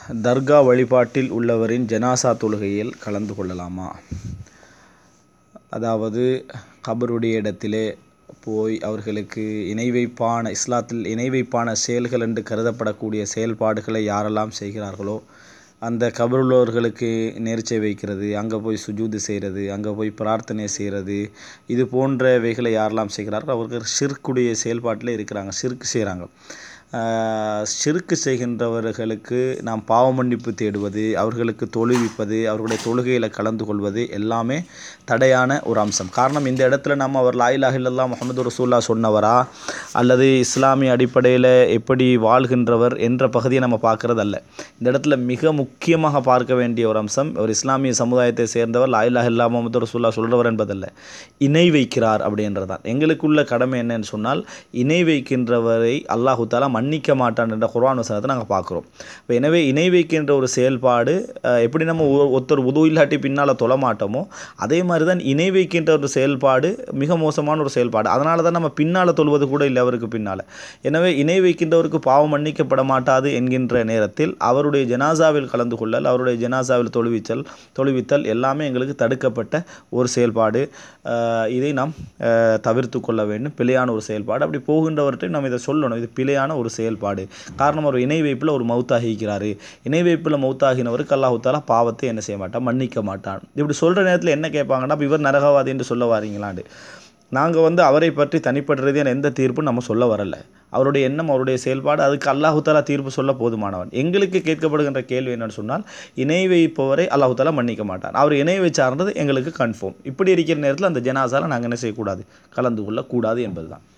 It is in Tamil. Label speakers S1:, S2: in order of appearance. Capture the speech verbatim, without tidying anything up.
S1: தர்கா வழிபாட்டில் உள்ளவரின் ஜனாசா தொழுகையில் கலந்து கொள்ளலாமா? அதாவது கபருடைய இடத்திலே போய் அவர்களுக்கு இணை வைப்பான இஸ்லாத்தில் இணை வைப்பான செயல்கள் என்று கருதப்படக்கூடிய செயல்பாடுகளை யாரெல்லாம் செய்கிறார்களோ அந்த கபருள்ளவர்களுக்கு நேர்ச்சை வைக்கிறது, அங்கே போய் சுஜூது செய்கிறது, அங்கே போய் பிரார்த்தனை செய்கிறது, இது போன்றவைகளை யாரெல்லாம் செய்கிறார்களோ அவர்கள் ஷிர்க்குடைய செயல்பாட்டில் இருக்கிறாங்க, ஷிர்க் செய்கிறாங்க. ஷிர்க்கு செய்கின்றவர்களுக்கு நாம் பாவ மன்னிப்பு தேடுவது, அவர்களுக்கு தொழுவிப்பது, அவர்களுடைய தொழுகையில் கலந்து கொள்வது எல்லாமே தடையான ஒரு அம்சம். காரணம், இந்த இடத்துல நம்ம அவர் லா இலாஹ இல்லல்லாஹ் முஹம்மது ரசூலுல்லாஹ் சொன்னவரா அல்லது இஸ்லாமிய அடிப்படையில் எப்படி வாழ்கின்றவர் என்ற பகுதியை நம்ம பார்க்குறது அல்ல. இந்த இடத்துல மிக முக்கியமாக பார்க்க வேண்டிய ஒரு அம்சம், ஒரு இஸ்லாமிய சமுதாயத்தை சேர்ந்தவர் லா இலாஹ இல்லல்லாஹ் முஹம்மது ரசூலுல்லாஹ் சொல்கிறவர் என்பதல்ல, இணை வைக்கிறார் அப்படின்றதான். எங்களுக்குள்ள கடமை என்னன்னு சொன்னால், இணை வைக்கின்றவரை அல்லாஹு தஆலா மன்னிக்க மாட்டான் என்ற குர்ஆன் வசனத்தை நாங்கள் பார்க்குறோம். இப்போ எனவே இணை வைக்கின்ற ஒரு செயல்பாடு எப்படி நம்ம ஒருத்தர் உது இல்லாட்டி பின்னால் தொழ மாட்டோமோ அதே மாதிரி தான் இணை வைக்கின்ற ஒரு செயல்பாடு மிக மோசமான ஒரு செயல்பாடு. அதனால தான் நம்ம பின்னால் தொழுவது கூட இல்லை அவருக்கு பின்னால். எனவே இணை வைக்கின்றவருக்கு பாவம் மன்னிக்கப்பட மாட்டாது என்கின்ற நேரத்தில் அவருடைய ஜனாசாவில் கலந்து கொள்ளல், அவருடைய ஜனாசாவில் தொழுவிச்சல் தொழுவித்தல் எல்லாமே எங்களுக்கு தடுக்கப்பட்ட ஒரு செயல்பாடு. இதை நாம் தவிர்த்து கொள்ள வேண்டும். பிழையான ஒரு செயல்பாடு. அப்படி போகின்றவர்கிட்ட நம்ம இதை சொல்லணும், இது பிழையான ஒரு செயல்பாடு. காரணம், ஒரு இணை வைப்பில் ஒரு மௌத்தாகிக்கிறாரு, இணை வைப்பில் மௌத்தாகினவருக்கு அல்லாஹ் தஆலா பாவத்தை என்ன செய்ய மாட்டான், மன்னிக்க மாட்டான். இப்படி சொல்கிற நேரத்தில் என்ன கேட்பாங்கன்னா, இவர் நரகவாதி என்று சொல்ல வாரீங்களாண்டு. நாங்கள் வந்து அவரை பற்றி தனிப்பட்ட ரீதியான எந்த தீர்ப்பும் நம்ம சொல்ல வரலை. அவருடைய எண்ணம், அவருடைய செயல்பாடு, அதுக்கு அல்லாஹ் தஆலா தீர்ப்பு சொல்ல போதுமானவன். எங்களுக்கு கேட்கப்படுகின்ற கேள்வி என்னன்னு சொன்னால், இணை வைப்பவரை அல்லாஹ் தஆலா மன்னிக்க மாட்டான், அவர் இணை வைச்சார்ன்றது எங்களுக்கு கன்ஃபார்ம். இப்படி இருக்கிற நேரத்தில் அந்த ஜனாசால நாங்கள் என்ன செய்யக்கூடாது, கலந்து கொள்ளக்கூடாது என்பது தான்.